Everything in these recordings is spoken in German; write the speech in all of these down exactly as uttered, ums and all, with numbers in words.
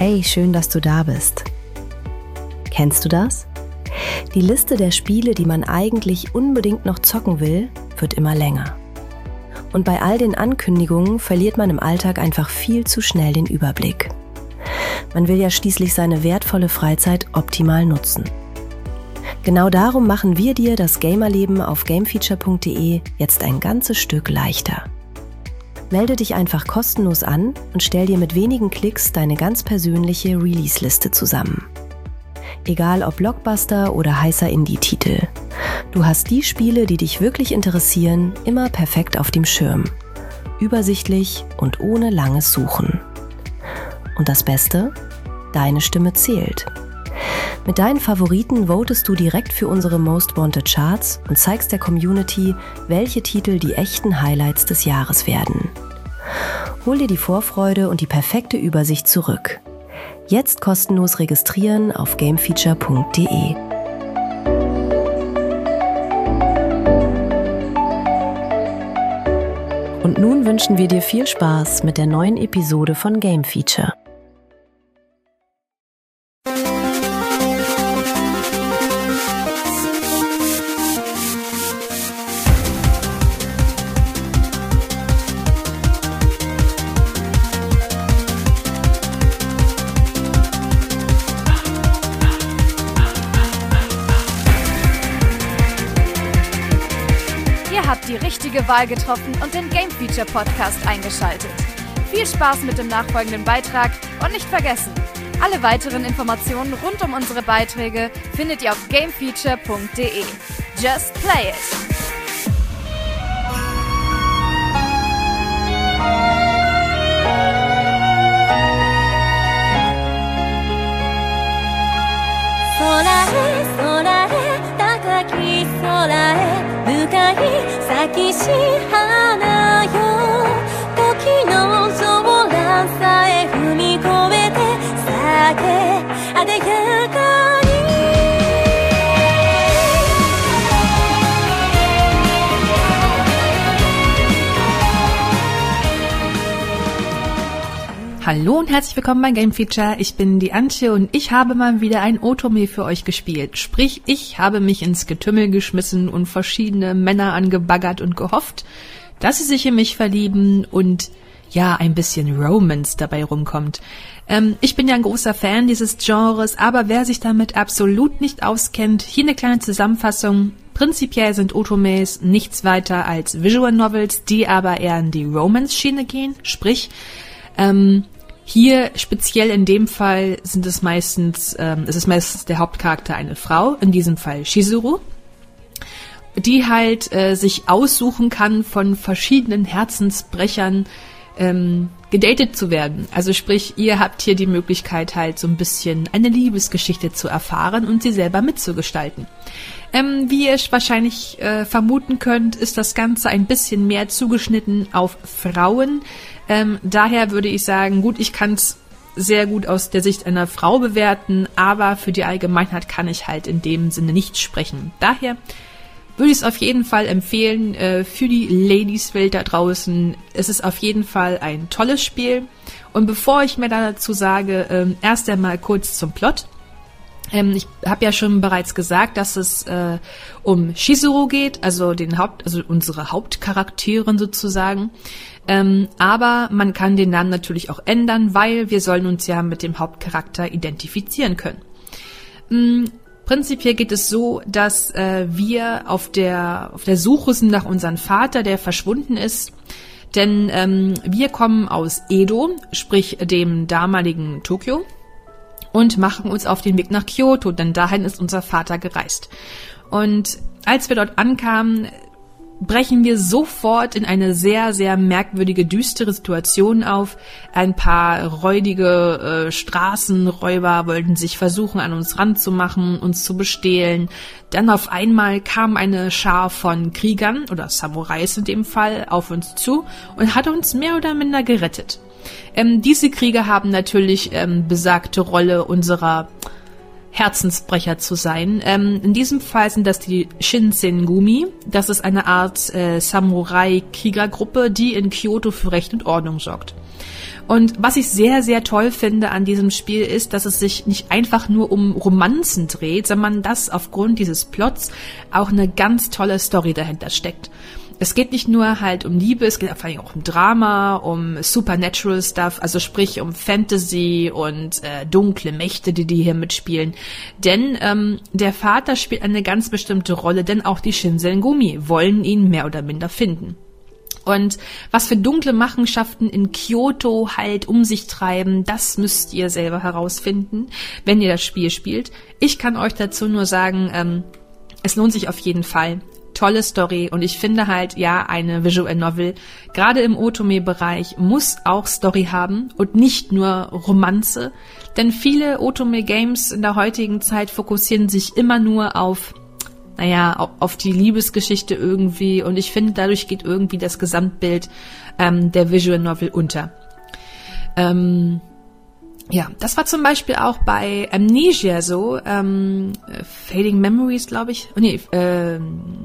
Hey, schön, dass du da bist. Kennst du das? Die Liste der Spiele, die man eigentlich unbedingt noch zocken will, wird immer länger. Und bei all den Ankündigungen verliert man im Alltag einfach viel zu schnell den Überblick. Man will ja schließlich seine wertvolle Freizeit optimal nutzen. Genau darum machen wir dir das Gamerleben auf gamefeature punkt de jetzt ein ganzes Stück leichter. Melde dich einfach kostenlos an und stell dir mit wenigen Klicks deine ganz persönliche Release-Liste zusammen. Egal ob Blockbuster oder heißer Indie-Titel. Du hast die Spiele, die dich wirklich interessieren, immer perfekt auf dem Schirm. Übersichtlich und ohne langes Suchen. Und das Beste? Deine Stimme zählt. Mit deinen Favoriten votest du direkt für unsere Most Wanted Charts und zeigst der Community, welche Titel die echten Highlights des Jahres werden. Hol dir die Vorfreude und die perfekte Übersicht zurück. Jetzt kostenlos registrieren auf gamefeature punkt de. Und nun wünschen wir dir viel Spaß mit der neuen Episode von Game Feature. Die richtige Wahl getroffen und den Game Feature Podcast eingeschaltet. Viel Spaß mit dem nachfolgenden Beitrag und nicht vergessen, alle weiteren Informationen rund um unsere Beiträge findet ihr auf gamefeature punkt de. Just play it! Hallo und herzlich willkommen bei Game Feature. Ich bin die Antje und ich habe mal wieder ein Otome für euch gespielt. Sprich, ich habe mich ins Getümmel geschmissen und verschiedene Männer angebaggert und gehofft, dass sie sich in mich verlieben und ja, ein bisschen Romance dabei rumkommt. Ähm, ich bin ja ein großer Fan dieses Genres, aber wer sich damit absolut nicht auskennt, hier eine kleine Zusammenfassung. Prinzipiell sind Otomes nichts weiter als Visual Novels, die aber eher in die Romance-Schiene gehen. Sprich, ähm, hier speziell in dem Fall sind es meistens, ähm, es ist meistens der Hauptcharakter eine Frau, in diesem Fall Chizuru, die halt äh, sich aussuchen kann, von verschiedenen Herzensbrechern ähm, gedatet zu werden. Also sprich, ihr habt hier die Möglichkeit halt so ein bisschen eine Liebesgeschichte zu erfahren und sie selber mitzugestalten. Ähm, wie ihr wahrscheinlich äh, vermuten könnt, ist das Ganze ein bisschen mehr zugeschnitten auf Frauen. Ähm, daher würde ich sagen, gut, ich kann es sehr gut aus der Sicht einer Frau bewerten, aber für die Allgemeinheit kann ich halt in dem Sinne nicht sprechen. Daher würde ich es auf jeden Fall empfehlen äh, für die Ladies-Welt da draußen. Es ist auf jeden Fall ein tolles Spiel. Und bevor ich mehr dazu sage, ähm, erst einmal kurz zum Plot. Ähm, ich habe ja schon bereits gesagt, dass es äh, um Chizuru geht, also den Haupt, also unsere Hauptcharakterin sozusagen. Ähm, aber man kann den Namen natürlich auch ändern, weil wir sollen uns ja mit dem Hauptcharakter identifizieren können. Ähm, prinzipiell geht es so, dass äh, wir auf der auf der Suche sind nach unserem Vater, der verschwunden ist. Denn ähm, wir kommen aus Edo, sprich dem damaligen Tokio, und machen uns auf den Weg nach Kyoto, denn dahin ist unser Vater gereist. Und als wir dort ankamen, brechen wir sofort in eine sehr, sehr merkwürdige, düstere Situation auf. Ein paar räudige äh, Straßenräuber wollten sich versuchen, an uns ranzumachen, uns zu bestehlen. Dann auf einmal kam eine Schar von Kriegern, oder Samurais in dem Fall, auf uns zu und hat uns mehr oder minder gerettet. Ähm, diese Krieger haben natürlich ähm, besagte Rolle unserer Herzensbrecher zu sein. Ähm, in diesem Fall sind das die Shinsengumi. Das ist eine Art äh, Samurai-Kriegergruppe, die in Kyoto für Recht und Ordnung sorgt. Und was ich sehr, sehr toll finde an diesem Spiel ist, dass es sich nicht einfach nur um Romanzen dreht, sondern dass aufgrund dieses Plots auch eine ganz tolle Story dahinter steckt. Es geht nicht nur halt um Liebe, es geht vor allem auch um Drama, um Supernatural Stuff, also sprich um Fantasy und äh, dunkle Mächte, die die hier mitspielen. Denn ähm, der Vater spielt eine ganz bestimmte Rolle, denn auch die Shinsengumi wollen ihn mehr oder minder finden. Und was für dunkle Machenschaften in Kyoto halt um sich treiben, das müsst ihr selber herausfinden, wenn ihr das Spiel spielt. Ich kann euch dazu nur sagen, ähm, es lohnt sich auf jeden Fall. Tolle Story und ich finde halt, ja, eine Visual Novel, gerade im Otome-Bereich, muss auch Story haben und nicht nur Romanze, denn viele Otome-Games in der heutigen Zeit fokussieren sich immer nur auf, naja, auf, auf die Liebesgeschichte irgendwie und ich finde, dadurch geht irgendwie das Gesamtbild ähm, der Visual Novel unter. Ähm, Ja, das war zum Beispiel auch bei Amnesia so, ähm, Fading Memories, glaube ich, nee, äh,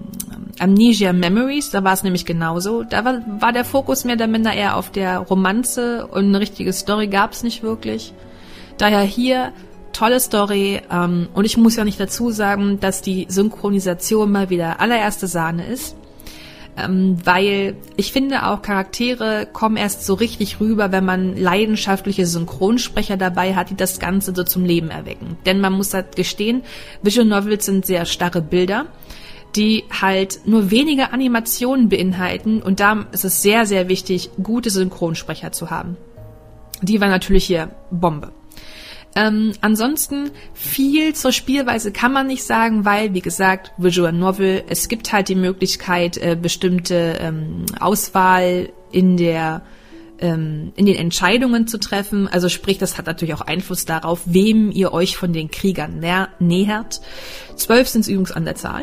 Amnesia Memories, da war es nämlich genauso. Da war, war der Fokus mehr oder minder eher auf der Romanze und eine richtige Story gab es nicht wirklich. Daher hier tolle Story ähm, und ich muss ja nicht dazu sagen, dass die Synchronisation mal wieder allererste Sahne ist. Ähm, weil ich finde auch Charaktere kommen erst so richtig rüber, wenn man leidenschaftliche Synchronsprecher dabei hat, die das Ganze so zum Leben erwecken. Denn man muss halt gestehen, Visual Novels sind sehr starre Bilder, die halt nur wenige Animationen beinhalten und da ist es sehr, sehr wichtig, gute Synchronsprecher zu haben. Die war natürlich hier Bombe. Ähm, ansonsten viel zur Spielweise kann man nicht sagen, weil, wie gesagt, Visual Novel, es gibt halt die Möglichkeit, äh, bestimmte ähm, Auswahl in der ähm, in den Entscheidungen zu treffen. Also sprich, das hat natürlich auch Einfluss darauf, wem ihr euch von den Kriegern nä- nähert. Zwölf sind es übrigens an der Zahl.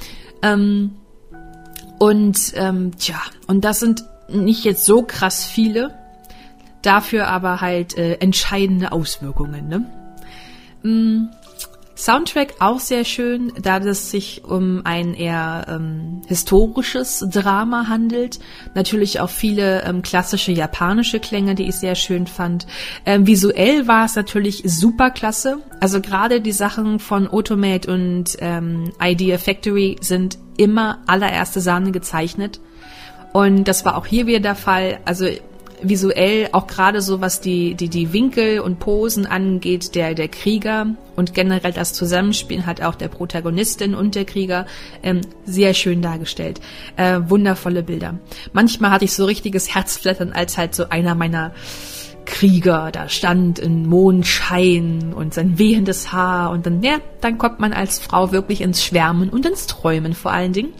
Ähm, und ähm, tja, und das sind nicht jetzt so krass viele. Dafür aber halt äh, entscheidende Auswirkungen, ne? Mm, Soundtrack auch sehr schön, da es sich um ein eher ähm, historisches Drama handelt. Natürlich auch viele ähm, klassische japanische Klänge, die ich sehr schön fand. Ähm, visuell war es natürlich super klasse. Also gerade die Sachen von Automate und ähm, Idea Factory sind immer allererste Sahne gezeichnet. Und das war auch hier wieder der Fall. Also visuell auch gerade so, was die, die, die Winkel und Posen angeht, der, der Krieger und generell das Zusammenspiel hat auch der Protagonistin und der Krieger ähm, sehr schön dargestellt. Äh, wundervolle Bilder. Manchmal hatte ich so richtiges Herzflattern, als halt so einer meiner Krieger da stand in Mondschein und sein wehendes Haar und dann, ja, dann kommt man als Frau wirklich ins Schwärmen und ins Träumen vor allen Dingen.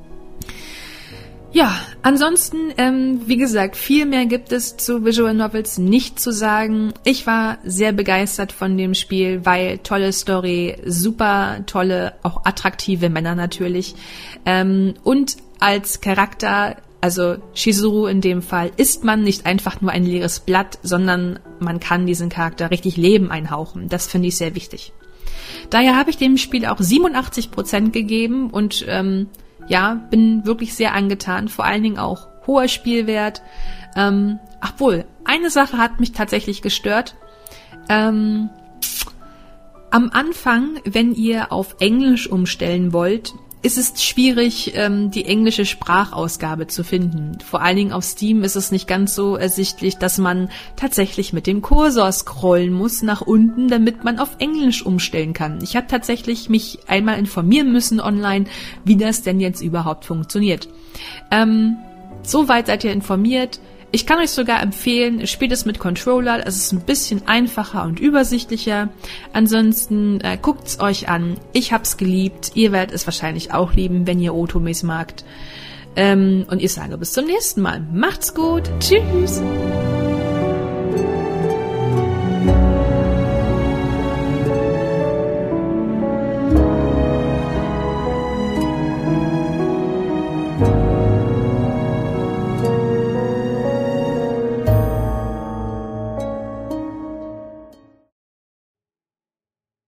Ja, ansonsten, ähm, wie gesagt, viel mehr gibt es zu Visual Novels nicht zu sagen. Ich war sehr begeistert von dem Spiel, weil tolle Story, super tolle, auch attraktive Männer natürlich. Ähm, und als Charakter, also Chizuru in dem Fall, ist man nicht einfach nur ein leeres Blatt, sondern man kann diesen Charakter richtig Leben einhauchen. Das finde ich sehr wichtig. Daher habe ich dem Spiel auch siebenundachtzig Prozent gegeben und ähm, ja, bin wirklich sehr angetan, vor allen Dingen auch hoher Spielwert. Ähm, obwohl, eine Sache hat mich tatsächlich gestört. Ähm, am Anfang, wenn ihr auf Englisch umstellen wollt, ist es schwierig, ähm, die englische Sprachausgabe zu finden. Vor allen Dingen auf Steam ist es nicht ganz so ersichtlich, dass man tatsächlich mit dem Cursor scrollen muss nach unten, damit man auf Englisch umstellen kann. Ich habe tatsächlich mich einmal informieren müssen online, wie das denn jetzt überhaupt funktioniert. Ähm, soweit seid ihr informiert. Ich kann euch sogar empfehlen, spielt es mit Controller, es ist ein bisschen einfacher und übersichtlicher. Ansonsten äh, guckt's euch an. Ich hab's geliebt, ihr werdet es wahrscheinlich auch lieben, wenn ihr Otomes magt. Ähm, und ich sage bis zum nächsten Mal. Macht's gut, tschüss!